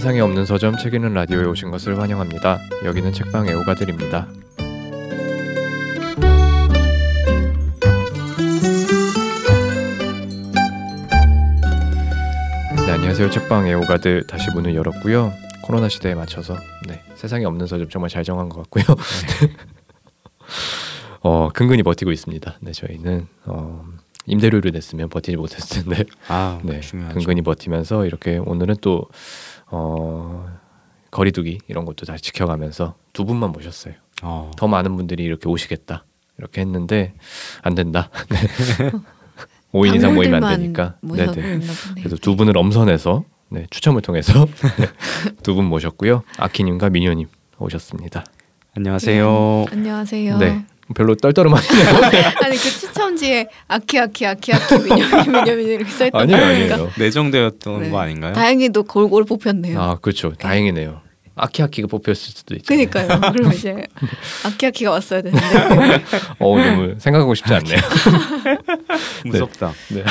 세상에 없는 서점 책 읽는 라디오에 오신 것을 환영합니다. 여기는 책방 애호가들입니다. 네, 안녕하세요. 책방 애호가들 다시 문을 열었고요. 코로나 시대에 맞춰서 세상에 없는 서점 정말 잘 정한 것 같고요. 근근히 버티고 있습니다. 네, 저희는 임대료를 냈으면 버티지 못했을 텐데 중요하죠. 근근히 버티면서 이렇게 오늘은 또 거리두기 이런 것도 다 지켜가면서 두 분만 모셨어요. 더 많은 분들이 이렇게 오시겠다 이렇게 했는데 안 된다. 5인 이상 모이면 안 되니까. 네네. 그래서 두 분을 엄선해서 추첨을 통해서 두 분 모셨고요. 아키님과 미녀님 오셨습니다. 안녕하세요. 안녕하세요. 네. 별로 떨떠름하네요. 아니 그 추첨지에 아키 미녀 이렇게 써있던 아니에요. 내정되었던 거 아닌가요? 다행히도 골고루 뽑혔네요. 아 그렇죠. 다행이네요. 아키가 뽑혔을 수도 있죠. 그러니까요. 그럼 이제 아키가 왔어야 되는데. 너무 생각하고 싶지 않네요. 무섭다. 네.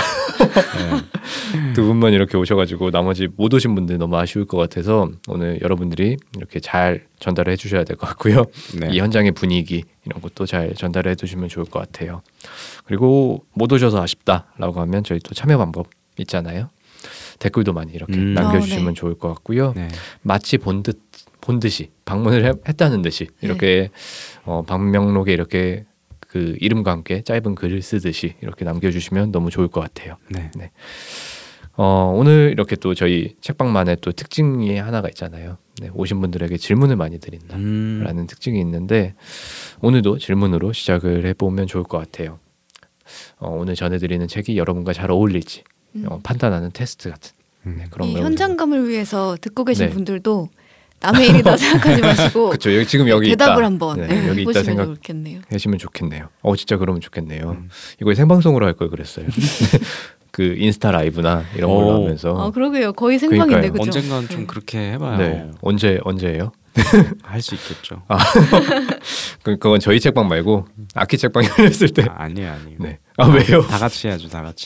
두 분만 이렇게 오셔가지고 나머지 못 오신 분들 너무 아쉬울 것 같아서 오늘 여러분들이 이렇게 잘 전달해 주셔야 될 것 같고요. 이 현장의 분위기 이런 것도 잘 전달해 주시면 좋을 것 같아요. 그리고 못 오셔서 아쉽다라고 하면 저희 또 참여 방법 있잖아요. 댓글도 많이 이렇게 남겨주시면 좋을 것 같고요. 마치 본 듯이 방문을 했다는 듯이 이렇게 방명록에 이렇게 그 이름과 함께 짧은 글을 쓰듯이 이렇게 남겨주시면 너무 좋을 것 같아요. 네. 오늘 이렇게 또 저희 책방만의 또 특징이 하나가 있잖아요. 오신 분들에게 질문을 많이 드린다라는 특징이 있는데 오늘도 질문으로 시작을 해보면 좋을 것 같아요. 오늘 전해드리는 책이 여러분과 잘 어울릴지 판단하는 테스트 같은 그런 이 거 현장감을 위해서 듣고 계신 분들도 남의 일이다 생각하지 마시고 그렇죠. 지금 여기 대답을 있다. 한번 여기 있다 생각하시면 좋겠네요. 진짜 그러면 좋겠네요. 이거 생방송으로 할 걸 그랬어요. 그 인스타 라이브나 이런 걸로 하면서. 그러게요. 거의 생방인데 그죠? 언젠간 좀 그렇게 해봐요. 네. 언제예요? 할 수 있겠죠. 그건 저희 책방 말고 아키 책방에 했을 때. 아니에요. 네. 왜요? 다 같이 해야죠. 다 같이.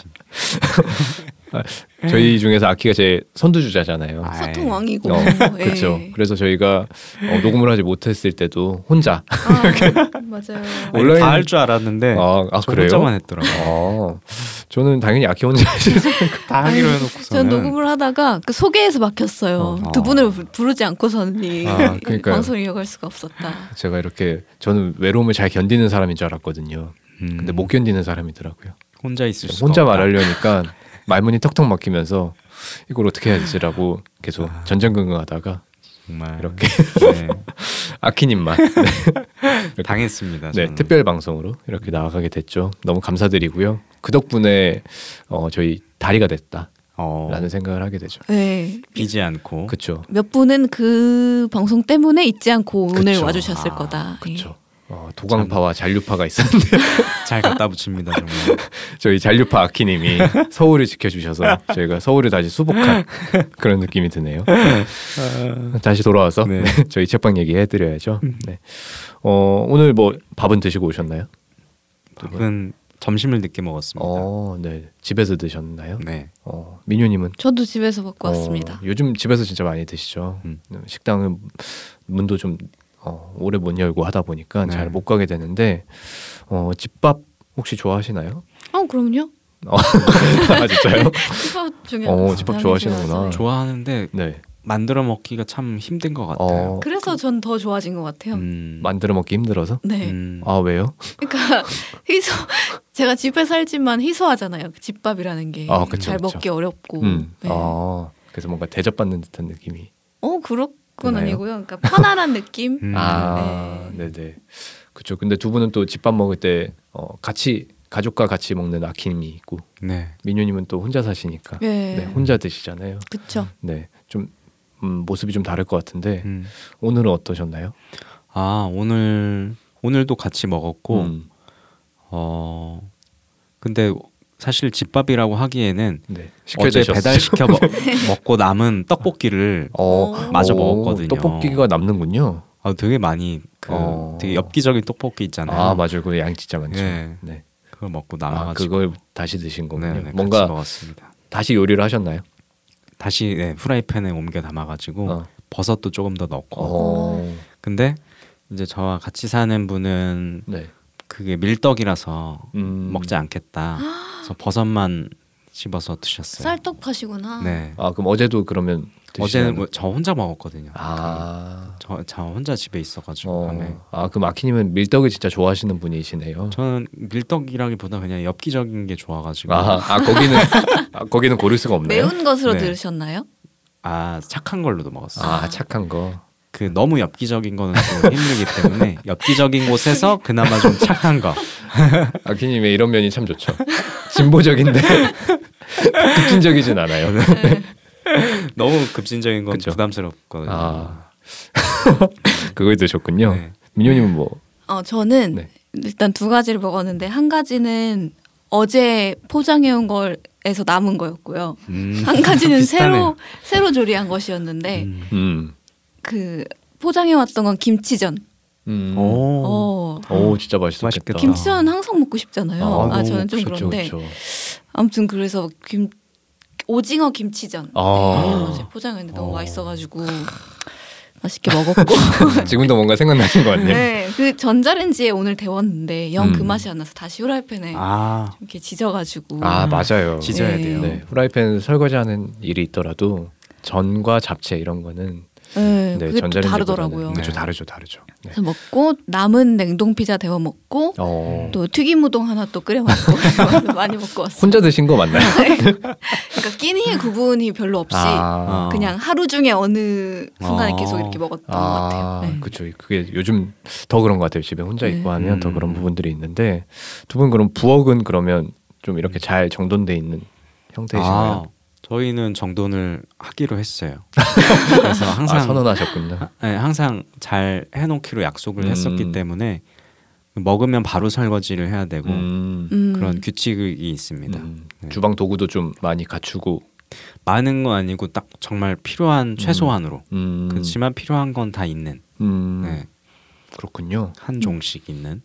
저희 중에서 아키가 제 선두주자잖아요. 소통 왕이고. 그렇죠. 그래서 저희가 녹음을 하지 못했을 때도 혼자. 맞아요. 온라인 다 할 줄 알았는데 저 그래요? 혼자만 했더라고요. 저는 당연히 아키 혼자 다 하기로 해놓고서는. 전 녹음을 하다가 그 소개에서 막혔어요. 두 분을 부르지 않고서는 그러니까요. 방송을 이어갈 수가 없었다. 제가 이렇게 저는 외로움을 잘 견디는 사람인 줄 알았거든요. 근데 못 견디는 사람이더라고요. 혼자 있을 수 혼자 없다. 말하려니까 말문이 턱턱 막히면서 이걸 어떻게 해야 되지라고 계속 전전긍긍하다가 정말 이렇게 아키님만 당했습니다. 특별 방송으로 이렇게 나아가게 됐죠. 너무 감사드리고요. 그 덕분에 저희 다리가 됐다라는 생각을 하게 되죠. 네. 비지 않고. 그렇죠. 몇 분은 그 방송 때문에 잊지 않고 오늘 와주셨을 거다. 그렇죠. 도광파와 잔류파가 있었는데 잘 갖다 붙입니다. 정말. 저희 잔류파 아키님이 서울을 지켜주셔서 저희가 서울을 다시 수복한 그런 느낌이 드네요. 다시 돌아와서 저희 책방 얘기 해드려야죠. 오늘 뭐 밥은 드시고 오셨나요? 밥은 점심을 늦게 먹었습니다. 네. 집에서 드셨나요? 네. 민유님은? 저도 집에서 먹고 왔습니다. 요즘 집에서 진짜 많이 드시죠. 식당은 문도 좀 오래 못 열고 하다 보니까 잘 못 가게 되는데 집밥 혹시 좋아하시나요? 그럼요. 진짜요? 집밥 중에 집밥 좋아하시는구나. 좋아하는데 만들어 먹기가 참 힘든 것 같아요. 그래서 전 더 좋아진 것 같아요. 만들어 먹기 힘들어서? 네. 왜요? 그러니까 제가 집에 살지만 희소하잖아요. 그 집밥이라는 게 잘 먹기 어렵고. 그래서 뭔가 대접받는 듯한 느낌이. 그건 아니고요. 그러니까 편안한 느낌. 네네. 그렇죠. 근데 두 분은 또 집밥 먹을 때 같이 가족과 같이 먹는 아키님이 있고, 민유님은 또 혼자 사시니까 혼자 드시잖아요. 그렇죠. 네, 좀 모습이 좀 다를 것 같은데 오늘은 어떠셨나요? 오늘도 같이 먹었고, 근데 사실 집밥이라고 하기에는 어제 배달시켜 먹고 남은 떡볶이를 마저 먹었거든요. 떡볶이가 남는군요. 되게 많이 되게 엽기적인 떡볶이 있잖아요. 맞아요. 그거 양 진짜 많죠. 네. 그걸 먹고 남아가지고 그걸 다시 드신 거군요. 네, 뭔가 같이 먹었습니다. 다시 요리를 하셨나요? 다시 후라이팬에 옮겨 담아가지고 버섯도 조금 더 넣고. 근데 이제 저와 같이 사는 분은 그게 밀떡이라서 먹지 않겠다. 그래서 버섯만 씹어서 드셨어요. 쌀떡파시구나. 네. 아 그럼 어제도 그러면 어제는 저 혼자 먹었거든요. 저 혼자 집에 있어가지고 밤에. 아 그럼 아키님은 밀떡을 진짜 좋아하시는 분이시네요. 저는 밀떡이라기보다 그냥 엽기적인 게 좋아가지고. 거기는 고를 수가 없네요. 매운 것으로 들으셨나요? 아 착한 걸로도 먹었어요. 아 착한 거. 그 너무 엽기적인 거는 좀 힘들기 때문에 엽기적인 곳에서 그나마 좀 착한 거. 아키님의 이런 면이 참 좋죠. 진보적인데 급진적이진 않아요. 너무 급진적인 건 부담스럽거든요. 그걸 드셨군요. 네. 민효님은 뭐? 저는 일단 두 가지를 먹었는데 한 가지는 어제 포장해온 거에서 남은 거였고요. 한 가지는 새로 조리한 것이었는데 그 포장해왔던 건 김치전. 오 진짜 맛있겠다. 김치전 항상 먹고 싶잖아요. 저는 좀 그렇죠, 그런데 아무튼 그래서 오징어 김치전 포장했는데 너무 맛있어가지고 맛있게 먹었고 지금도 뭔가 생각나신 것 같네요. 네, 그 전자레인지에 오늘 데웠는데 영 그 맛이 안 나서 다시 후라이팬에 좀 이렇게 지져가지고 맞아요. 지져야 돼요. 네, 후라이팬 설거지하는 일이 있더라도 전과 잡채 이런 거는 그게 또 다르더라고요. 그렇죠, 다르죠. 그래서 먹고 남은 냉동 피자 데워 먹고 또 튀김 우동 하나 또 끓여 먹고 많이 먹고 왔어요. 혼자 드신 거 맞나요? 그러니까 끼니의 구분이 별로 없이 그냥 하루 중에 어느 순간에 계속 이렇게 먹었던 것 같아요. 그렇죠. 그게 요즘 더 그런 것 같아요. 집에 혼자 있고 하면 더 그런 부분들이 있는데 두 분 그럼 부엌은 그러면 좀 이렇게 잘 정돈돼 있는 형태이신가요? 저희는 정돈을 하기로 했어요. 그래서 항상 선언하셨군요. 항상 잘 해놓기로 약속을 했었기 때문에 먹으면 바로 설거지를 해야 되고 그런 규칙이 있습니다. 주방 도구도 좀 많이 갖추고 많은 건 아니고 딱 정말 필요한 최소한으로 그렇지만 필요한 건 다 있는 그렇군요. 한 종씩 있는.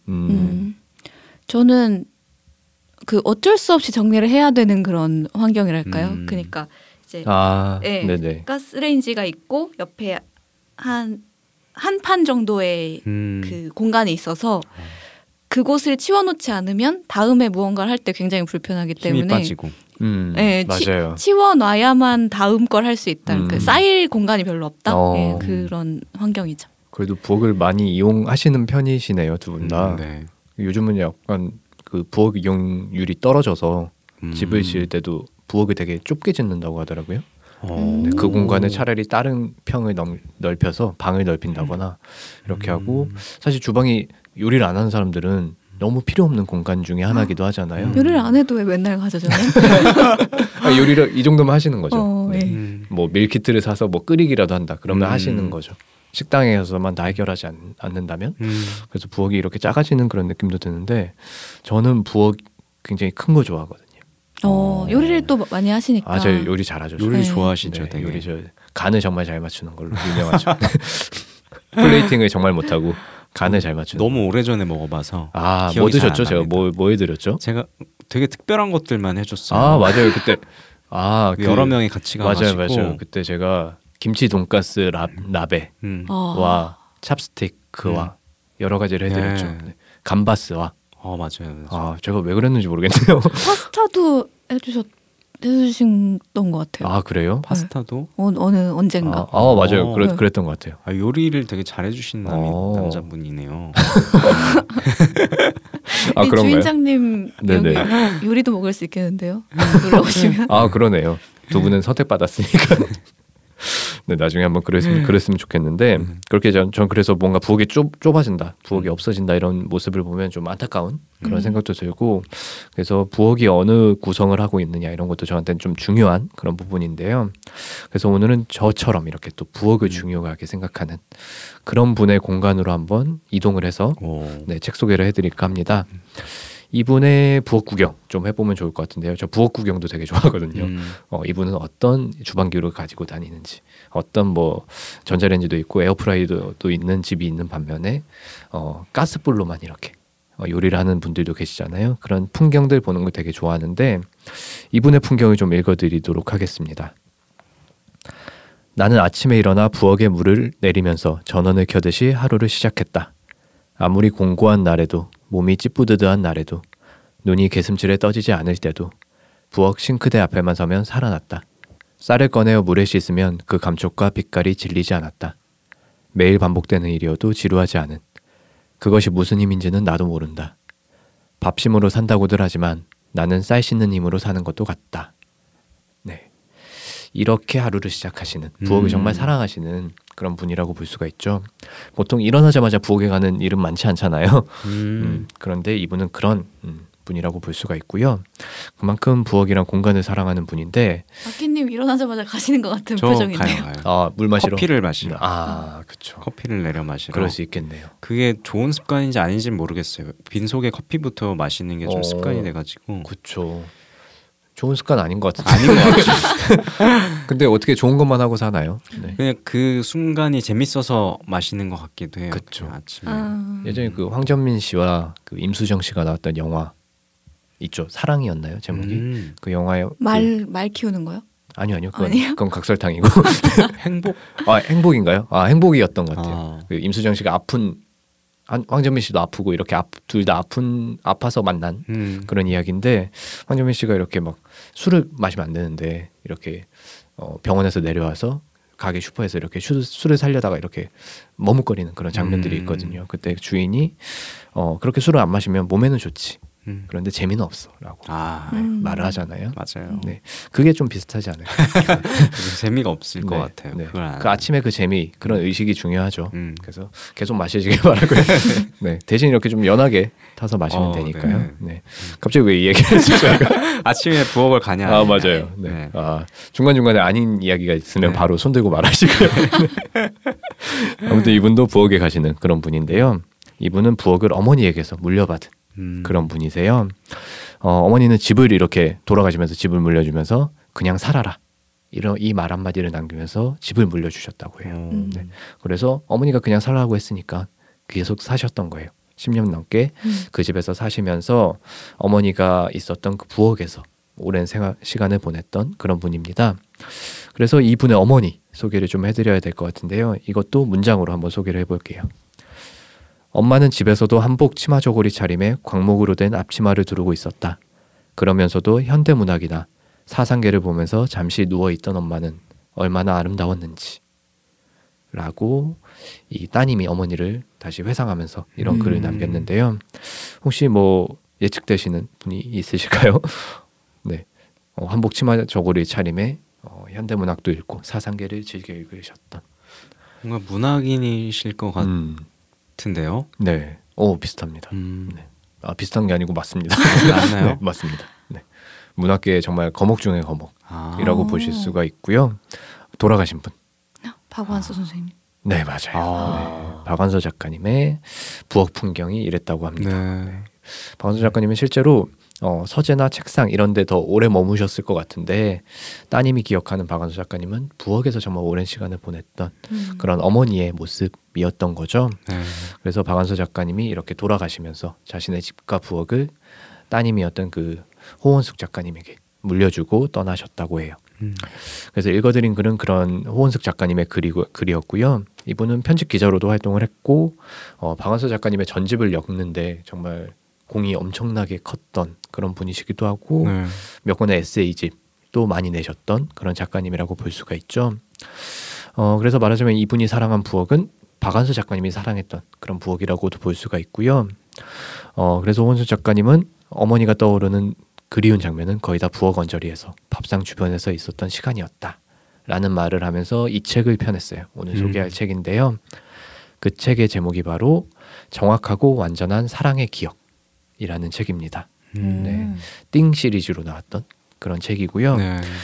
저는 그 어쩔 수 없이 정리를 해야 되는 그런 환경이랄까요? 그러니까 이제 가스레인지가 있고 옆에 한 판 정도의 그 공간이 있어서 그곳을 치워놓지 않으면 다음에 무언가를 할 때 굉장히 불편하기 때문에 힘이 빠지고. 맞아요. 치워놔야만 다음 걸 할 수 있다. 그 쌓일 공간이 별로 없다. 그런 환경이죠. 그래도 부엌을 많이 이용하시는 편이시네요, 두 분 다. 요즘은 약간 그 부엌 이용률이 떨어져서 집을 지을 때도 부엌을 되게 좁게 짓는다고 하더라고요. 그 공간에 차라리 다른 평을 넓혀서 방을 넓힌다거나 이렇게 하고 사실 주방이 요리를 안 하는 사람들은 너무 필요 없는 공간 중에 하나기도 하잖아요. 요리를 안 해도 왜 맨날 가져잖아요. 요리를 이 정도면 하시는 거죠. 뭐 밀키트를 사서 뭐 끓이기라도 한다. 그러면 하시는 거죠. 식당에 가서만 다 해결하지 않는다면 그래서 부엌이 이렇게 작아지는 그런 느낌도 드는데 저는 부엌 굉장히 큰 거 좋아하거든요. 요리를 또 많이 하시니까. 저 요리 잘하죠. 요리 좋아하시죠. 되게. 요리 간을 정말 잘 맞추는 걸로 유명하죠. 플레이팅을 정말 못하고 간을 잘 맞추는. 너무 오래전에 먹어봐서. 뭐 드셨죠? 제가 뭐 해드렸죠? 제가 되게 특별한 것들만 해줬어요. 맞아요. 그때 여러 명이 같이 가가지고. 맞아요. 그때 제가 김치 돈가스 라베와 찹스틱과 여러 가지를 해드렸죠. 감바스와 맞아요. 제가 왜 그랬는지 모르겠네요. 파스타도 해주신던 것 같아요. 그래요? 파스타도? 언젠가. 맞아요. 그랬던 것 같아요. 요리를 되게 잘해주신 남자분이네요. 그런가요? 주인장님 여기 요리도 먹을 수 있겠는데요? 놀러 오시면. 그러네요. 두 분은 선택받았으니까. 나중에 한번 그랬으면 좋겠는데 그렇게 전 그래서 뭔가 부엌이 좁아진다, 부엌이 없어진다 이런 모습을 보면 좀 안타까운 그런 생각도 들고 그래서 부엌이 어느 구성을 하고 있느냐 이런 것도 저한테는 좀 중요한 그런 부분인데요. 그래서 오늘은 저처럼 이렇게 또 부엌을 중요하게 생각하는 그런 분의 공간으로 한번 이동을 해서 책 소개를 해드릴까 합니다. 이분의 부엌 구경 좀 해보면 좋을 것 같은데요. 저 부엌 구경도 되게 좋아하거든요. 이분은 어떤 주방기를 가지고 다니는지, 어떤 뭐 전자레인지도 있고 에어프라이어도 있는 집이 있는 반면에 가스불로만 이렇게 요리를 하는 분들도 계시잖아요. 그런 풍경들 보는 걸 되게 좋아하는데 이분의 풍경을 좀 읽어드리도록 하겠습니다. 나는 아침에 일어나 부엌에 물을 내리면서 전원을 켜듯이 하루를 시작했다. 아무리 공고한 날에도 몸이 찌뿌드드한 날에도 눈이 개슴츠레 떠지지 않을 때도 부엌 싱크대 앞에만 서면 살아났다. 쌀을 꺼내어 물에 씻으면 그 감촉과 빛깔이 질리지 않았다. 매일 반복되는 일이어도 지루하지 않은. 그것이 무슨 힘인지는 나도 모른다. 밥심으로 산다고들 하지만 나는 쌀 씻는 힘으로 사는 것도 같다. 네, 이렇게 하루를 시작하시는, 부엌을 정말 사랑하시는 그런 분이라고 볼 수가 있죠. 보통 일어나자마자 부엌에 가는 일은 많지 않잖아요. 그런데 이분은 그런 분이라고 볼 수가 있고요. 그만큼 부엌이란 공간을 사랑하는 분인데, 아키님 일어나자마자 가시는 것 같은 표정이네요. 가요. 아, 물 마시러? 커피를 마시러. 아, 그렇죠. 커피를 내려 마시러. 그럴 수 있겠네요. 그게 좋은 습관인지 아닌지는 모르겠어요. 빈속에 커피부터 마시는 게 좀 습관이 돼가지고. 그렇죠. 좋은 습관 아닌 것 같은데. 아닌 것 같죠. 근데 어떻게 좋은 것만 하고 사나요? 네. 그냥 그 순간이 재밌어서 마시는 것 같기도 해요. 그렇죠. 아침에. 예전에 그 황정민 씨와 그 임수정 씨가 나왔던 영화 있죠. 사랑이었나요 제목이? 그 영화에 말 키우는 거요? 아니요. 그건 각설탕이고. 행복? 아, 행복인가요? 아, 행복이었던 것 같아요. 그 임수정 씨가 아픈, 황정민 씨도 아프고 이렇게 둘 다 아파서 만난 그런 이야기인데, 황정민 씨가 이렇게 막 술을 마시면 안 되는데 이렇게 병원에서 내려와서 가게 슈퍼에서 이렇게 술을 살려다가 이렇게 머뭇거리는 그런 장면들이 있거든요. 그때 주인이 그렇게 술을 안 마시면 몸에는 좋지. 그런데 재미는 없어라고 말을 하잖아요. 맞아요. 네, 그게 좀 비슷하지 않을까. 재미가 없을 것 네, 같아요. 네. 그 아침에 그 재미, 그런 의식이 중요하죠. 그래서 계속 마시길 바라고요. 네, 대신 이렇게 좀 연하게 타서 마시면 되니까요. 네. 네. 갑자기 왜 이 얘기를 했을까? 아침에 부엌을 가냐? 아, 맞아요. 네. 네. 아, 중간 중간에 아닌 이야기가 있으면 네. 바로 손 들고 말하시고요. 아무튼 이분도 부엌에 가시는 그런 분인데요. 이분은 부엌을 어머니에게서 물려받은 그런 분이세요. 어머니는 집을 이렇게 돌아가시면서 집을 물려주면서 그냥 살아라, 이 말 한마디를 남기면서 집을 물려주셨다고 해요. 네. 그래서 어머니가 그냥 살라고 했으니까 계속 사셨던 거예요. 10년 넘게 그 집에서 사시면서 어머니가 있었던 그 부엌에서 오랜 시간을 보냈던 그런 분입니다. 그래서 이분의 어머니 소개를 좀 해드려야 될 것 같은데요. 이것도 문장으로 한번 소개를 해볼게요. 엄마는 집에서도 한복 치마 저고리 차림에 광목으로 된 앞치마를 두르고 있었다. 그러면서도 현대문학이나 사상계를 보면서 잠시 누워있던 엄마는 얼마나 아름다웠는지 라고 이 따님이 어머니를 다시 회상하면서 이런 글을 남겼는데요. 혹시 뭐 예측되시는 분이 있으실까요? 네, 한복 치마 저고리 차림에 현대문학도 읽고 사상계를 즐겨 읽으셨던 뭔가 문학인이실 것 같은데요. 네, 비슷합니다. 네. 아, 비슷한 게 아니고 맞습니다. 맞나요? 네, 맞습니다. 네. 문학계의 정말 거목 중의 거목이라고 보실 수가 있고요. 돌아가신 분. 박완서 선생님. 네, 맞아요. 네. 박완서 작가님의 부엌 풍경이 이랬다고 합니다. 네. 박완서 작가님은 실제로 서재나 책상 이런 데 더 오래 머무셨을 것 같은데, 따님이 기억하는 박완서 작가님은 부엌에서 정말 오랜 시간을 보냈던 그런 어머니의 모습이었던 거죠. 그래서 박완서 작가님이 이렇게 돌아가시면서 자신의 집과 부엌을 따님이었던 그 호원숙 작가님에게 물려주고 떠나셨다고 해요. 그래서 읽어드린 글은 그런 호원숙 작가님의 글이었고요. 이분은 편집 기자로도 활동을 했고, 박완서 작가님의 전집을 엮는데 정말 공이 엄청나게 컸던 그런 분이시기도 하고, 몇 권의 에세이집도 많이 내셨던 그런 작가님이라고 볼 수가 있죠. 그래서 말하자면 이분이 사랑한 부엌은 박완서 작가님이 사랑했던 그런 부엌이라고도 볼 수가 있고요. 그래서 호원숙 작가님은 어머니가 떠오르는 그리운 장면은 거의 다 부엌 언저리에서 밥상 주변에서 있었던 시간이었다 라는 말을 하면서 이 책을 펴냈어요. 오늘 소개할 책인데요. 그 책의 제목이 바로 정확하고 완전한 사랑의 기억이라는 책입니다. 네, 띵 시리즈로 나왔던 그런 책이고요.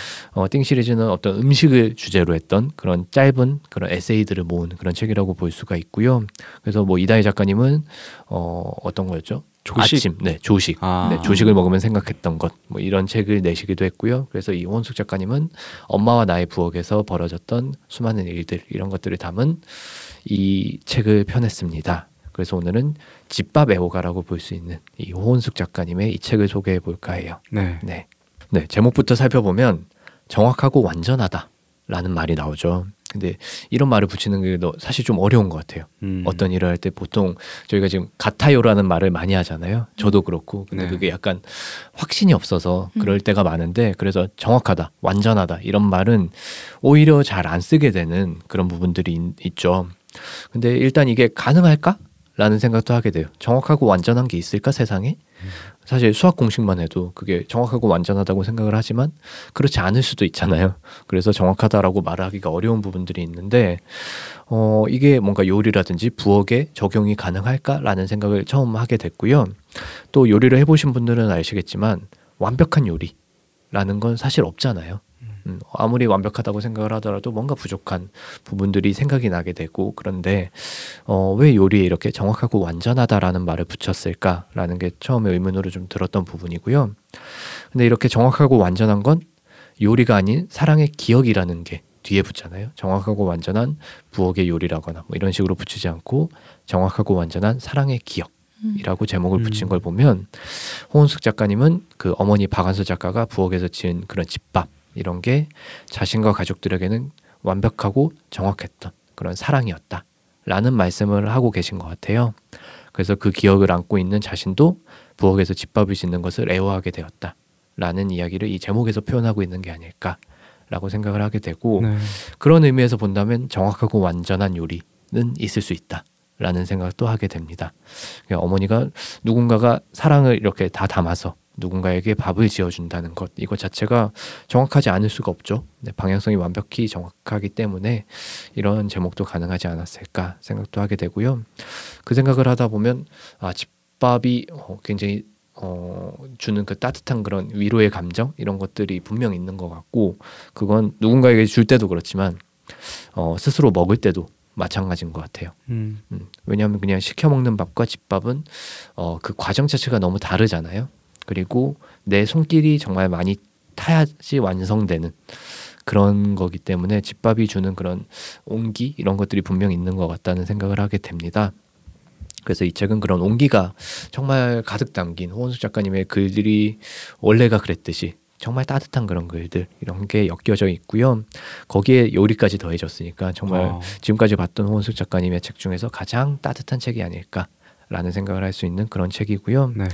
띵 시리즈는 어떤 음식을 주제로 했던 그런 짧은 그런 에세이들을 모은 그런 책이라고 볼 수가 있고요. 그래서 뭐 이다희 작가님은 어떤 거였죠? 조식. 아침, 네, 조식. 네, 조식을 먹으면 생각했던 것, 뭐 이런 책을 내시기도 했고요. 그래서 이 호원숙 작가님은 엄마와 나의 부엌에서 벌어졌던 수많은 일들, 이런 것들을 담은 이 책을 펴냈습니다. 그래서 오늘은 집밥 애호가라고 볼 수 있는 이 호원숙 작가님의 이 책을 소개해 볼까 해요. 네, 제목부터 살펴보면 정확하고 완전하다라는 말이 나오죠. 근데 이런 말을 붙이는 게 사실 좀 어려운 것 같아요. 어떤 일을 할 때 보통 저희가 지금 같아요라는 말을 많이 하잖아요. 저도 그렇고. 근데 네. 그게 약간 확신이 없어서 그럴 때가 많은데 그래서 정확하다, 완전하다 이런 말은 오히려 잘 안 쓰게 되는 그런 부분들이 있죠. 근데 일단 이게 가능할까? 라는 생각도 하게 돼요. 정확하고 완전한 게 있을까 세상에? 사실 수학 공식만 해도 그게 정확하고 완전하다고 생각을 하지만 그렇지 않을 수도 있잖아요. 그래서 정확하다라고 말하기가 어려운 부분들이 있는데 이게 뭔가 요리라든지 부엌에 적용이 가능할까라는 생각을 처음 하게 됐고요. 또 요리를 해보신 분들은 아시겠지만 완벽한 요리라는 건 사실 없잖아요. 아무리 완벽하다고 생각을 하더라도 뭔가 부족한 부분들이 생각이 나게 되고 그런데 왜 요리에 이렇게 정확하고 완전하다라는 말을 붙였을까라는 게 처음에 의문으로 좀 들었던 부분이고요. 근데 이렇게 정확하고 완전한 건 요리가 아닌 사랑의 기억이라는 게 뒤에 붙잖아요. 정확하고 완전한 부엌의 요리라거나 뭐 이런 식으로 붙이지 않고 정확하고 완전한 사랑의 기억이라고 제목을 붙인 걸 보면 홍은숙 작가님은 그 어머니 박완서 작가가 부엌에서 지은 그런 집밥 이런 게 자신과 가족들에게는 완벽하고 정확했던 그런 사랑이었다 라는 말씀을 하고 계신 것 같아요. 그래서 그 기억을 안고 있는 자신도 부엌에서 집밥을 짓는 것을 애호하게 되었다 라는 이야기를 이 제목에서 표현하고 있는 게 아닐까 라고 생각을 하게 되고 네. 그런 의미에서 본다면 정확하고 완전한 요리는 있을 수 있다 라는 생각도 하게 됩니다. 어머니가 누군가가 사랑을 이렇게 다 담아서 누군가에게 밥을 지어준다는 것 이것 자체가 정확하지 않을 수가 없죠. 네, 방향성이 완벽히 정확하기 때문에 이런 제목도 가능하지 않았을까 생각도 하게 되고요. 그 생각을 하다 보면 집밥이 굉장히 주는 그 따뜻한 그런 위로의 감정 이런 것들이 분명 있는 것 같고 그건 누군가에게 줄 때도 그렇지만 스스로 먹을 때도 마찬가지인 것 같아요. 왜냐하면 그냥 시켜 먹는 밥과 집밥은 그 과정 자체가 너무 다르잖아요. 그리고 내 손길이 정말 많이 타야지 완성되는 그런 거기 때문에 집밥이 주는 그런 온기 이런 것들이 분명 있는 것 같다는 생각을 하게 됩니다. 그래서 이 책은 그런 온기가 정말 가득 담긴 홍은숙 작가님의 글들이 원래가 그랬듯이 정말 따뜻한 그런 글들 이런 게 엮여져 있고요. 거기에 요리까지 더해졌으니까 정말 지금까지 봤던 홍은숙 작가님의 책 중에서 가장 따뜻한 책이 아닐까라는 생각을 할 수 있는 그런 책이고요. 네.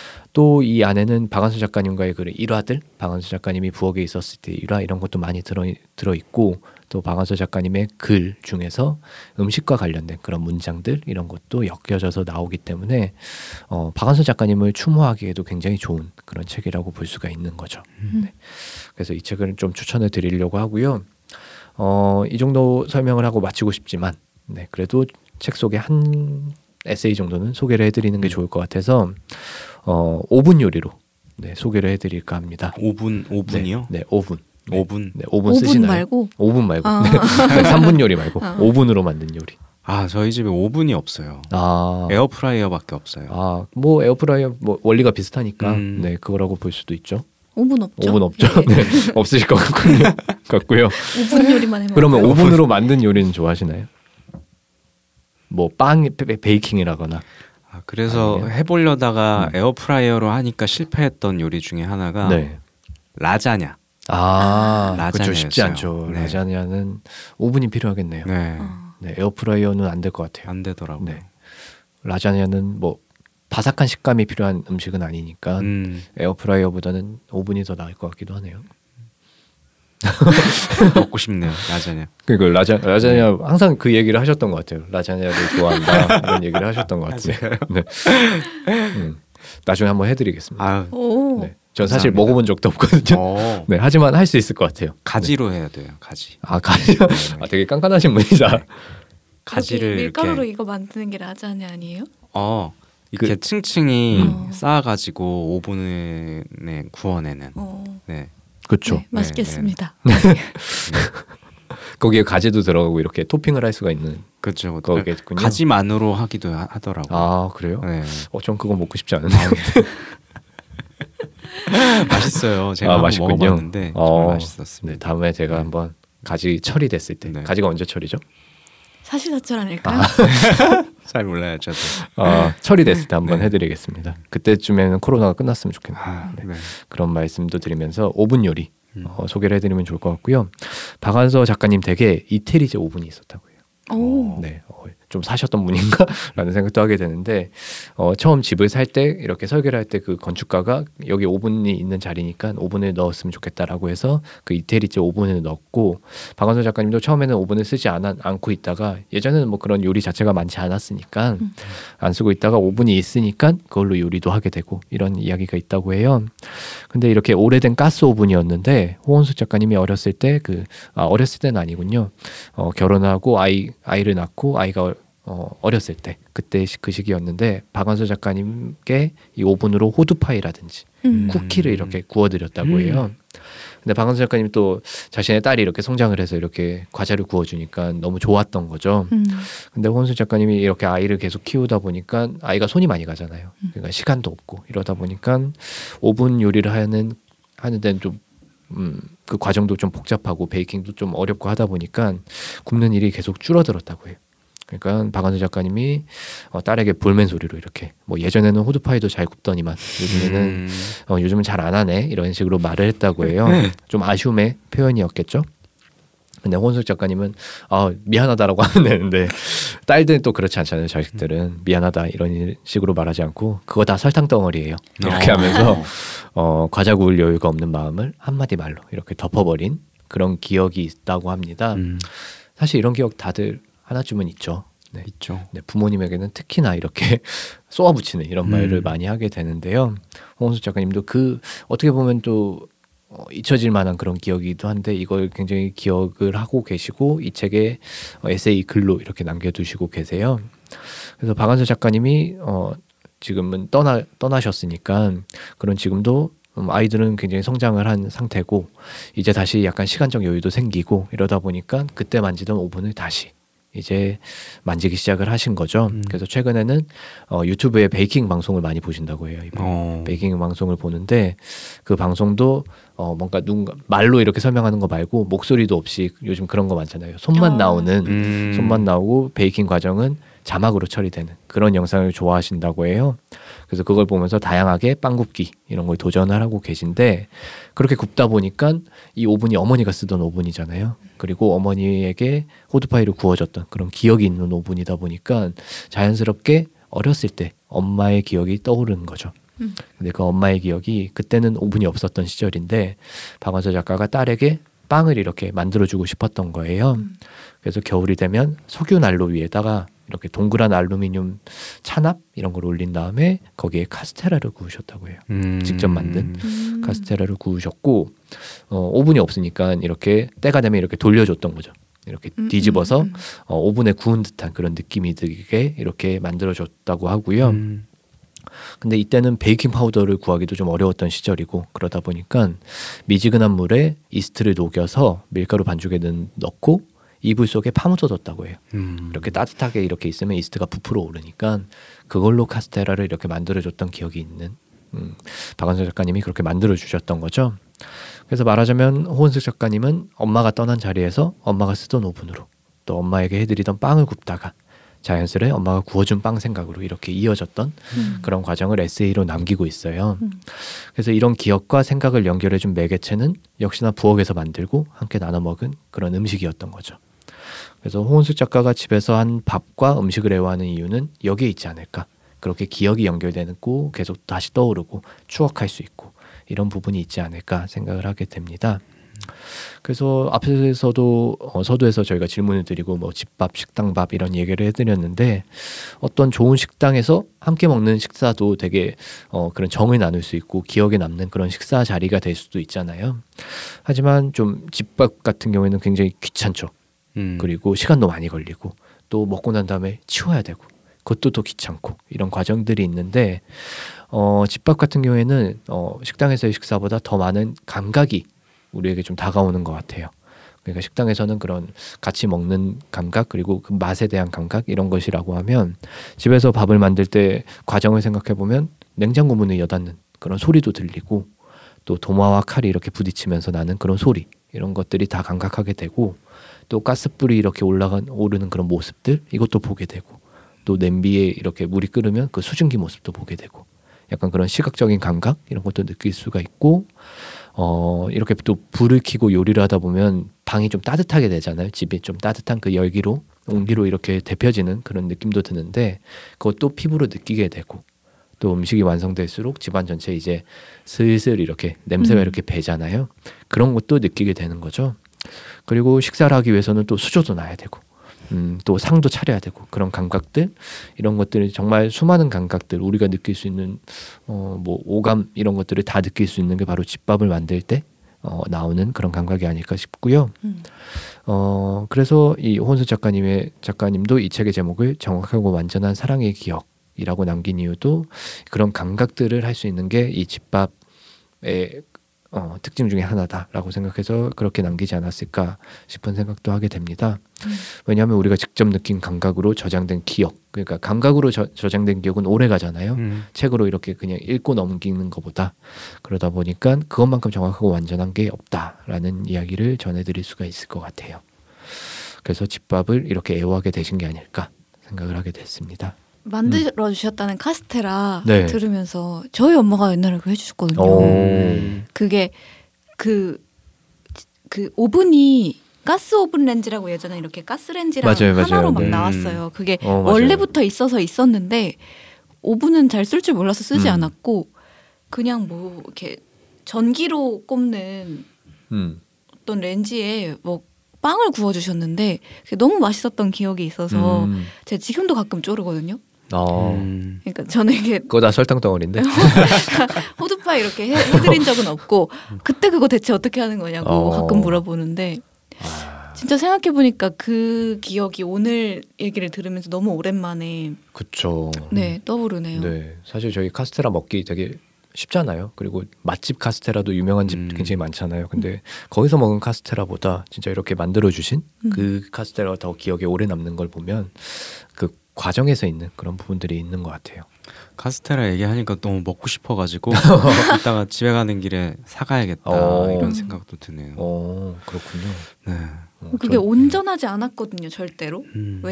또 이 안에는 박완서 작가님과의 그런 일화들, 박완서 작가님이 부엌에 있었을 때 일화 이런 것도 많이 들어있고 또 박완서 작가님의 글 중에서 음식과 관련된 그런 문장들 이런 것도 엮여져서 나오기 때문에 박완서 작가님을 추모하기에도 굉장히 좋은 그런 책이라고 볼 수가 있는 거죠. 네. 그래서 이 책을 좀 추천을 드리려고 하고요. 이 정도 설명을 하고 마치고 싶지만 네, 그래도 책 속에 한 에세이 정도는 소개를 해드리는 게 좋을 것 같아서 5분 요리로 네, 소개를 해드릴까 합니다. 5분이요? 네, 5분. 네. 5분. 네, 5분 쓰시나요? 말고? 5분 말고. 네, 3분 요리 말고 5분으로 만든 요리. 저희 집에 오븐이 없어요. 에어프라이어밖에 없어요. 뭐 에어프라이어 뭐 원리가 비슷하니까 네, 그거라고 볼 수도 있죠. 오븐 없죠? 오븐 없죠? 네. 네. 없으실 것 같고요. 5분 요리만 해봐요. 그러면 오븐으로 만든 요리는 좋아하시나요? 뭐 빵 베이킹이라거나. 그래서 아니면? 해보려다가 에어프라이어로 하니까 실패했던 요리 중에 하나가 네. 라자냐. 그렇죠. 쉽지 않죠. 네. 라자냐는 오븐이 필요하겠네요. 네. 네, 에어프라이어는 안 될 것 같아요. 안 되더라고요. 네. 라자냐는 뭐 바삭한 식감이 필요한 음식은 아니니까 에어프라이어보다는 오븐이 더 나을 것 같기도 하네요. 먹고 싶네요. 라자냐. 그러니까 라자냐 항상 그 얘기를 하셨던 것 같아요. 라자냐를 좋아한다 이런 얘기를 하셨던 것 같아요. 네. 나중에 한번 해드리겠습니다. 네. 전 사실 감사합니다. 먹어본 적도 없거든요. 네, 하지만 할 수 있을 것 같아요. 가지로 해야 돼요. 가지. 가지. 되게 깐깐하신 분이다. 가지를 밀가루로 이렇게... 이거 만드는 게 라자냐 아니에요? 이렇게 층층이 쌓아가지고 오븐에 구워내는. 네. 그렇죠. 네, 맛있겠습니다. 네. 거기에 가지도 들어가고 이렇게 토핑을 할 수가 있는. 그렇죠. 거겠군요. 가지만으로 하기도 하더라고요. 그래요? 네. 전 그거 먹고 싶지 않은데. 맛있어요. 제가 한번 먹어봤는데 정말 맛있었습니다. 네, 다음에 제가 한번 가지 철이 됐을 때. 네. 가지가 언제 철이죠? 사시사철 아닐까요? 잘 몰라요, 저도. 철이 됐을 때 한번 해드리겠습니다. 그때쯤에는 코로나가 끝났으면 좋겠네요. 네. 그런 말씀도 드리면서 오븐 요리 소개를 해드리면 좋을 것 같고요. 박완서 작가님 댁에 이태리제 오븐이 있었다고 해요. 네, 좀 사셨던 분인가라는 생각도 하게 되는데 처음 집을 살 때 이렇게 설계를 할 때 그 건축가가 여기 오븐이 있는 자리니까 오븐을 넣었으면 좋겠다라고 해서 그 이태리제 오븐을 넣었고 박완서 작가님도 처음에는 오븐을 쓰지 않고 있다가 예전에는 뭐 그런 요리 자체가 많지 않았으니까 안 쓰고 있다가 오븐이 있으니까 그걸로 요리도 하게 되고 이런 이야기가 있다고 해요. 근데 이렇게 오래된 가스 오븐이었는데 호원숙 작가님이 어렸을 때 어렸을 때는 아니군요. 결혼하고 아이를 낳고 아이가 어렸을 때 그때 그 시기였는데 박완서 작가님께 이 오븐으로 호두파이라든지 쿠키를 이렇게 구워드렸다고 해요. 근데 박완서 작가님 또 자신의 딸이 이렇게 성장을 해서 이렇게 과자를 구워주니까 너무 좋았던 거죠. 근데 호원숙 작가님이 이렇게 아이를 계속 키우다 보니까 아이가 손이 많이 가잖아요. 그러니까 시간도 없고 이러다 보니까 오븐 요리를 하는 데는 좀 그 과정도 좀 복잡하고 베이킹도 좀 어렵고 하다 보니까 굽는 일이 계속 줄어들었다고 해요. 그러니까 박완서 작가님이 딸에게 볼멘 소리로 이렇게 뭐 예전에는 호두파이도 잘 굽더니만 요즘은 잘 안 하네 이런 식으로 말을 했다고 해요. 좀 아쉬움의 표현이었겠죠. 근데 호원숙 작가님은 미안하다라고 하면 되는데 딸들은 또 그렇지 않잖아요. 자식들은 미안하다 이런 식으로 말하지 않고 그거 다 설탕 덩어리예요. 이렇게 하면서 과자 구울 여유가 없는 마음을 한마디 말로 이렇게 덮어버린 그런 기억이 있다고 합니다. 사실 이런 기억 다들 하나쯤은 있죠. 네. 있죠. 네, 부모님에게는 특히나 이렇게 쏘아붙이는 이런 말을 많이 하게 되는데요. 홍원숙 작가님도 어떻게 보면 또 잊혀질 만한 그런 기억이기도 한데 이걸 굉장히 기억을 하고 계시고 이 책에 에세이 글로 이렇게 남겨두시고 계세요. 그래서 박완서 작가님이 지금은 떠나셨으니까 그런 지금도 아이들은 굉장히 성장을 한 상태고 이제 다시 약간 시간적 여유도 생기고 이러다 보니까 그때 만지던 오븐을 다시 이제 만지기 시작을 하신 거죠. 그래서 최근에는 유튜브에 베이킹 방송을 많이 보신다고 해요. 베이킹 방송을 보는데 그 방송도 뭔가 말로 이렇게 설명하는 거 말고 목소리도 없이 요즘 그런 거 많잖아요. 손만 나오고 베이킹 과정은 자막으로 처리되는 그런 영상을 좋아하신다고 해요. 그래서 그걸 보면서 다양하게 빵 굽기 이런 걸 도전을 하고 계신데 그렇게 굽다 보니까 이 오븐이 어머니가 쓰던 오븐이잖아요. 그리고 어머니에게 호두파이를 구워줬던 그런 기억이 있는 오븐이다 보니까 자연스럽게 어렸을 때 엄마의 기억이 떠오르는 거죠. 근데 그 엄마의 기억이 그때는 오븐이 없었던 시절인데 박완서 작가가 딸에게 빵을 이렇게 만들어주고 싶었던 거예요. 그래서 겨울이 되면 석유 난로 위에다가 이렇게 동그란 알루미늄 찬압 이런 걸 올린 다음에 거기에 카스테라를 구우셨다고 해요. 직접 만든 카스테라를 구우셨고 오븐이 없으니까 이렇게 때가 되면 이렇게 돌려줬던 거죠. 이렇게 뒤집어서 오븐에 구운 듯한 그런 느낌이 들게 이렇게 만들어줬다고 하고요. 근데 이때는 베이킹 파우더를 구하기도 좀 어려웠던 시절이고 그러다 보니까 미지근한 물에 이스트를 녹여서 밀가루 반죽에 넣고 이불 속에 파묻어뒀다고 해요. 이렇게 따뜻하게 이렇게 있으면 이스트가 부풀어 오르니까 그걸로 카스테라를 이렇게 만들어줬던 기억이 있는 박완서 작가님이 그렇게 만들어주셨던 거죠. 그래서 말하자면 호원숙 작가님은 엄마가 떠난 자리에서 엄마가 쓰던 오븐으로 또 엄마에게 해드리던 빵을 굽다가 자연스레 엄마가 구워준 빵 생각으로 이렇게 이어졌던 그런 과정을 에세이로 남기고 있어요. 그래서 이런 기억과 생각을 연결해준 매개체는 역시나 부엌에서 만들고 함께 나눠 먹은 그런 음식이었던 거죠. 그래서 호원숙 작가가 집에서 한 밥과 음식을 애호하는 이유는 여기에 있지 않을까. 그렇게 기억이 연결되고 계속 다시 떠오르고 추억할 수 있고 이런 부분이 있지 않을까 생각을 하게 됩니다. 그래서 앞에서도 서두에서 저희가 질문을 드리고 뭐 집밥, 식당밥 이런 얘기를 해드렸는데 어떤 좋은 식당에서 함께 먹는 식사도 되게 그런 정을 나눌 수 있고 기억에 남는 그런 식사 자리가 될 수도 있잖아요. 하지만 좀 집밥 같은 경우에는 굉장히 귀찮죠. 그리고 시간도 많이 걸리고 또 먹고 난 다음에 치워야 되고 그것도 더 귀찮고 이런 과정들이 있는데 집밥 같은 경우에는 식당에서의 식사보다 더 많은 감각이 우리에게 좀 다가오는 것 같아요. 그러니까 식당에서는 그런 같이 먹는 감각 그리고 그 맛에 대한 감각 이런 것이라고 하면 집에서 밥을 만들 때 과정을 생각해 보면 냉장고 문을 여닫는 그런 소리도 들리고 또 도마와 칼이 이렇게 부딪히면서 나는 그런 소리 이런 것들이 다 감각하게 되고 또 가스불이 이렇게 오르는 그런 모습들 이것도 보게 되고 또 냄비에 이렇게 물이 끓으면 그 수증기 모습도 보게 되고 약간 그런 시각적인 감각 이런 것도 느낄 수가 있고 이렇게 또 불을 켜고 요리를 하다 보면 방이 좀 따뜻하게 되잖아요. 집이 좀 따뜻한 그 열기로 온기로 이렇게 데펴지는 그런 느낌도 드는데 그것도 피부로 느끼게 되고 또 음식이 완성될수록 집안 전체 이제 슬슬 이렇게 냄새가 이렇게 배잖아요. 그런 것도 느끼게 되는 거죠. 그리고 식사를 하기 위해서는 또 수저도 놔야 되고 또 상도 차려야 되고 그런 감각들 이런 것들이 정말 수많은 감각들 우리가 느낄 수 있는 뭐 오감 이런 것들을 다 느낄 수 있는 게 바로 집밥을 만들 때 나오는 그런 감각이 아닐까 싶고요. 그래서 이 홍은수 작가님도 이 책의 제목을 정확하고 완전한 사랑의 기억이라고 남긴 이유도 그런 감각들을 할 수 있는 게 이 집밥의 특징 중에 하나다라고 생각해서 그렇게 남기지 않았을까 싶은 생각도 하게 됩니다. 왜냐하면 우리가 직접 느낀 감각으로 저장된 기억, 그러니까 감각으로 저장된 기억은 오래 가잖아요. 책으로 이렇게 그냥 읽고 넘기는 것보다. 그러다 보니까 그것만큼 정확하고 완전한 게 없다라는 이야기를 전해드릴 수가 있을 것 같아요. 그래서 집밥을 이렇게 애호하게 되신 게 아닐까 생각을 하게 됐습니다. 만들어 주셨다는 카스테라 들으면서 저희 엄마가 옛날에 그거 해주셨거든요. 그게 그 오븐이 가스 오븐 렌즈라고 예전에 이렇게 가스 렌즈랑 하나로 막 나왔어요. 그게 원래부터 있었는데 오븐은 잘 쓸 줄 몰라서 쓰지 않았고 그냥 뭐 이렇게 전기로 꼽는 어떤 렌즈에 뭐 빵을 구워주셨는데 그게 너무 맛있었던 기억이 있어서 제가 지금도 가끔 쪼르거든요. 그러니까 저는 이게 그거 다 설탕 덩어리인데 호두파 이렇게 해드린 적은 없고 그때 그거 대체 어떻게 하는 거냐고 가끔 물어보는데 진짜 생각해보니까 그 기억이 오늘 얘기를 들으면서 너무 오랜만에 그쵸. 네 떠오르네요. 네, 사실 저희 카스테라 먹기 되게 쉽잖아요. 그리고 맛집 카스테라도 유명한 집 굉장히 많잖아요. 근데 거기서 먹은 카스테라보다 진짜 이렇게 만들어주신 그 카스테라가 더 기억에 오래 남는 걸 보면 그 과정에서 있는 그런 부분들이 있는 것 같아요. 카스테라 얘기하니까 너무 먹고 싶어가지고 이따가 집에 가는 길에 사가야겠다 이런 생각도 드네요. 그렇군요. 네. 그게 온전하지 않았거든요, 절대로.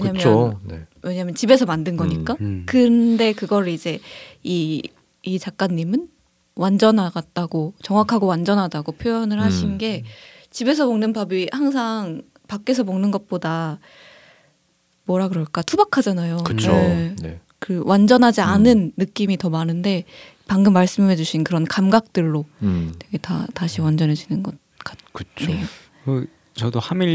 왜냐면 집에서 만든 거니까. 근데 그걸 이제 이 작가님은 완전하다고 정확하고 완전하다고 표현을 하신 게 집에서 먹는 밥이 항상 밖에서 먹는 것보다 뭐라 그럴까 투박하잖아요. 그렇죠. 네. 그 완전하지 않은 느낌이 더 많은데 방금 말씀해주신 그런 감각들로 되게 다시 완전해지는 것 같네요. 저도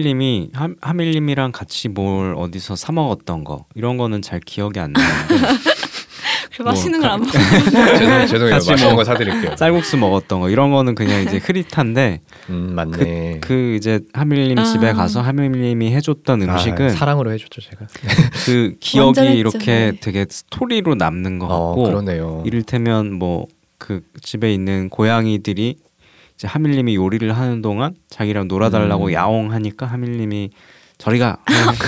하밀님이랑 같이 뭘 어디서 사 먹었던 거 이런 거는 잘 기억이 안 나는데. 맛있는 걸 안 먹어. 죄송해요. 맛있는 거 사드릴게요. 쌀국수 먹었던 거 이런 거는 그냥 이제 흐릿한데 맞네. 그 이제 하밀님 집에 가서 하밀님이 해줬던 음식은 사랑으로 해줬죠 제가. 그 기억이 이렇게 되게 스토리로 남는 것 같고 그러네요. 이를테면 뭐 그 집에 있는 고양이들이 이제 하밀님이 요리를 하는 동안 자기랑 놀아달라고 야옹하니까 하밀님이 저리가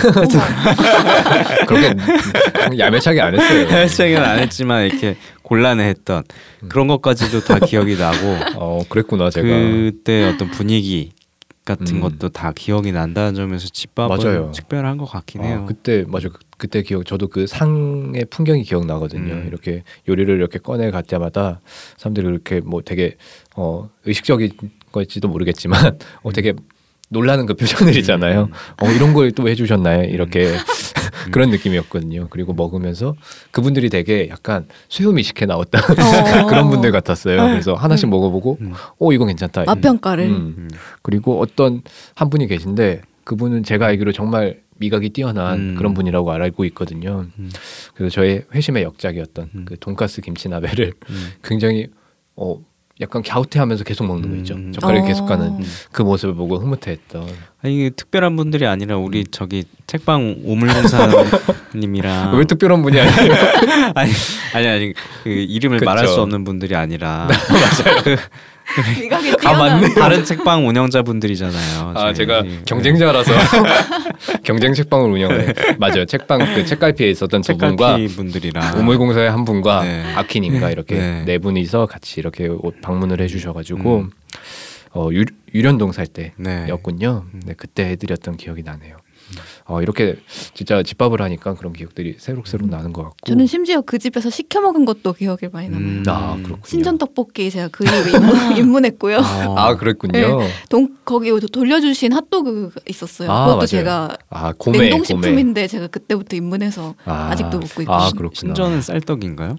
그렇게 야매차게 안 했어요. 야매차게는 안 했지만 이렇게 곤란해했던 그런 것까지도 다 기억이 나고 그랬구나 제가 그때 어떤 분위기 같은 것도 다 기억이 난다는 점에서 집밥은 맞아요. 특별한 것 같긴 해요. 그때 기억 저도 그 상의 풍경이 기억나거든요. 이렇게 요리를 이렇게 꺼내 갈 때마다 사람들이 이렇게 뭐 되게 의식적인 걸지도 모르겠지만 되게 놀라는 그 표정들이잖아요. 이런 걸 또 해주셨나요? 이렇게 그런 느낌이었거든요. 그리고 먹으면서 그분들이 되게 약간 수요미식해 나왔다 그런 분들 같았어요. 그래서 하나씩 먹어보고 이건 괜찮다. 맛평가를. 그리고 어떤 한 분이 계신데 그분은 제가 알기로 정말 미각이 뛰어난 그런 분이라고 알고 있거든요. 그래서 저의 회심의 역작이었던 그 돈가스 김치나베를 굉장히 약간 갸우태하면서 계속 먹는 거 있죠. 젓가락이 계속 가는 그 모습을 보고 흐뭇해했던. 아니 특별한 분들이 아니라 우리 저기 책방 오물공사님이랑 왜 특별한 분이 아니에요? 아니 그 이름을 말할 수 없는 분들이 아니라 맞아요. 미각이 뛰어난 다른 책방 운영자분들이잖아요. 제가 경쟁자라서 경쟁 책방을 운영해. 맞아요. 책방 그 책갈피에 있었던 두 분과 분들이랑 우물공사의 한 분과 아키님과 이렇게 네 분이서 같이 이렇게 방문을 해주셔가지고 유련동 살 때였군요. 네, 그때 해드렸던 기억이 나네요. 이렇게 진짜 집밥을 하니까 그런 기억들이 새록새록 나는 것 같고. 저는 심지어 그 집에서 시켜 먹은 것도 기억이 많이 남아요. 그렇군요. 신전 떡볶이 제가 그 이후에 입문했고요. 그랬군요. 네, 거기 돌려주신 핫도그 있었어요. 그것도 맞아요. 제가 고메, 냉동식품인데 제가 그때부터 입문해서 아직도 먹고 있고. 그렇구나. 신전은 쌀떡인가요?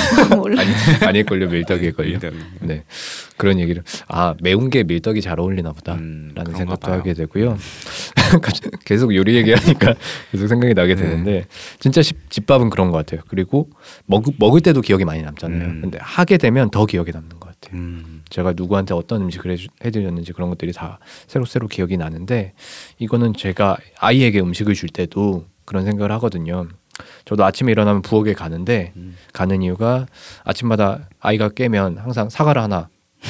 아닐걸요. 밀떡일걸요. 네, 그런 얘기를 매운 게 밀떡이 잘 어울리나 보다라는 생각도 하게 되고요. 계속 요리 얘기하니까 계속 생각이 나게 되는데 진짜 집밥은 그런 것 같아요. 그리고 먹을 때도 기억이 많이 남잖아요. 근데 하게 되면 더 기억에 남는 것 같아요. 제가 누구한테 어떤 음식을 해드렸는지 그런 것들이 다 새록새록 기억이 나는데, 이거는 제가 아이에게 음식을 줄 때도 그런 생각을 하거든요. 저도 아침에 일어나면 부엌에 가는데 가는 이유가 아침마다 아이가 깨면 항상 사과를 하나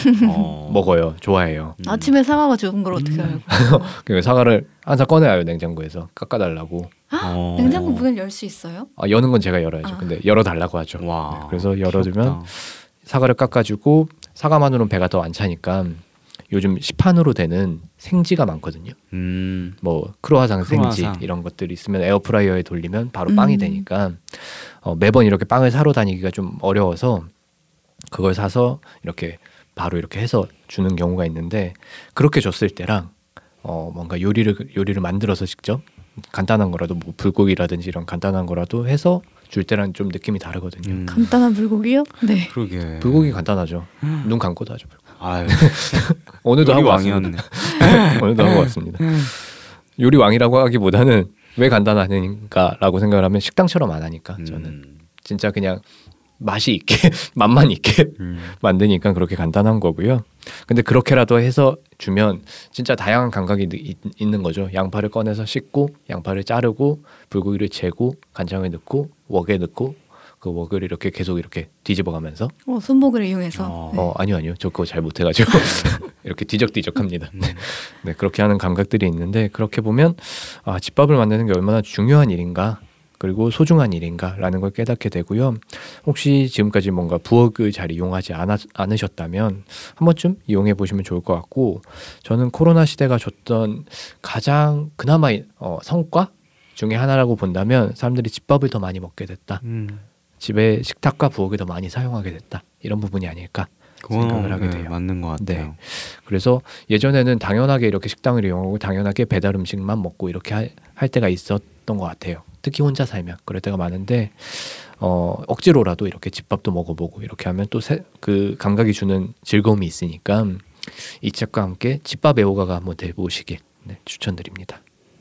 먹어요. 좋아해요. 아침에 사과가 좋은 걸 어떻게 알고? 그러니까 사과를 항상 꺼내와요. 냉장고에서 깎아달라고. 냉장고 문을 열 수 있어요? 여는 건 제가 열어야죠. 근데 열어달라고 하죠. 네, 그래서 열어두면 사과를 깎아주고, 사과만으로는 배가 더 안 차니까 요즘 시판으로 되는 생지가 많거든요. 뭐 크로와상 생지 이런 것들이 있으면 에어프라이어에 돌리면 바로 빵이 되니까 매번 이렇게 빵을 사러 다니기가 좀 어려워서 그걸 사서 이렇게 바로 이렇게 해서 주는 경우가 있는데, 그렇게 줬을 때랑 뭔가 요리를 만들어서 직접 간단한 거라도 뭐 불고기라든지 이런 간단한 거라도 해서 줄 때랑 좀 느낌이 다르거든요. 간단한 불고기요? 네. 그러게. 불고기 간단하죠. 눈 감고도 하죠. 아유. 오늘도 하고 왕이었네. 오늘도 하고 왔습니다. 요리 왕이라고 하기보다는 왜 간단하니까라고 생각을 하면 식당처럼 안 하니까 저는 진짜 그냥 맛이 있게 맛만 있게 만드니까 그렇게 간단한 거고요. 근데 그렇게라도 해서 주면 진짜 다양한 감각이 있는 거죠. 양파를 꺼내서 씻고 양파를 자르고 불고기를 재고 간장을 넣고 웍에 넣고 그 웍을 이렇게 계속 이렇게 뒤집어가면서 손목을 이용해서 아니요 저 그거 잘 못해가지고 이렇게 뒤적뒤적합니다. 네, 그렇게 하는 감각들이 있는데, 그렇게 보면 집밥을 만드는 게 얼마나 중요한 일인가, 그리고 소중한 일인가라는 걸 깨닫게 되고요. 혹시 지금까지 뭔가 부엌을 잘 이용하지 않으셨다면 한 번쯤 이용해 보시면 좋을 것 같고, 저는 코로나 시대가 줬던 가장 그나마 성과 중에 하나라고 본다면 사람들이 집밥을 더 많이 먹게 됐다. 집에 식탁과 부엌을 더 많이 사용하게 됐다. 이런 부분이 아닐까 생각을 하게 돼요. 맞는 것 같아요. 네. 그래서 예전에는 당연하게 이렇게 식당을 이용하고 당연하게 배달 음식만 먹고 이렇게 할 때가 있었던 것 같아요. 특히 혼자 살면 그럴 때가 많은데 억지로라도 이렇게 집밥도 먹어보고 이렇게 하면 또 그 감각이 주는 즐거움이 있으니까 이 책과 함께 집밥 애호가가 한번 돼보시길 추천드립니다.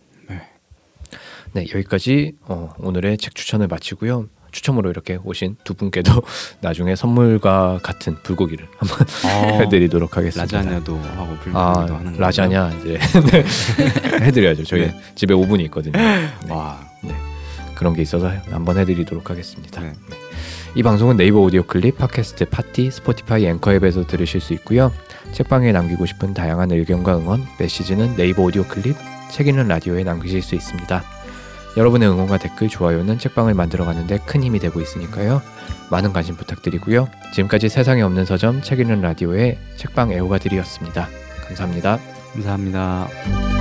네, 여기까지 오늘의 책 추천을 마치고요. 추첨으로 이렇게 오신 두 분께도 나중에 선물과 같은 불고기를 한번 해드리도록 하겠습니다. 라자냐도 하고 불고기도 하는 거예요. 라자냐 이제 해드려야죠. 저희 집에 오븐이 있거든요. 와, 그런 게 있어서 한번 해드리도록 하겠습니다. 이 방송은 네이버 오디오 클립, 팟캐스트, 파티, 스포티파이, 앵커 앱에서 들으실 수 있고요. 책방에 남기고 싶은 다양한 의견과 응원, 메시지는 네이버 오디오 클립, 책 읽는 라디오에 남기실 수 있습니다. 여러분의 응원과 댓글, 좋아요는 책방을 만들어가는데 큰 힘이 되고 있으니까요. 많은 관심 부탁드리고요. 지금까지 세상에 없는 서점 책 읽는 라디오의 책방 애호가들이었습니다. 감사합니다. 감사합니다.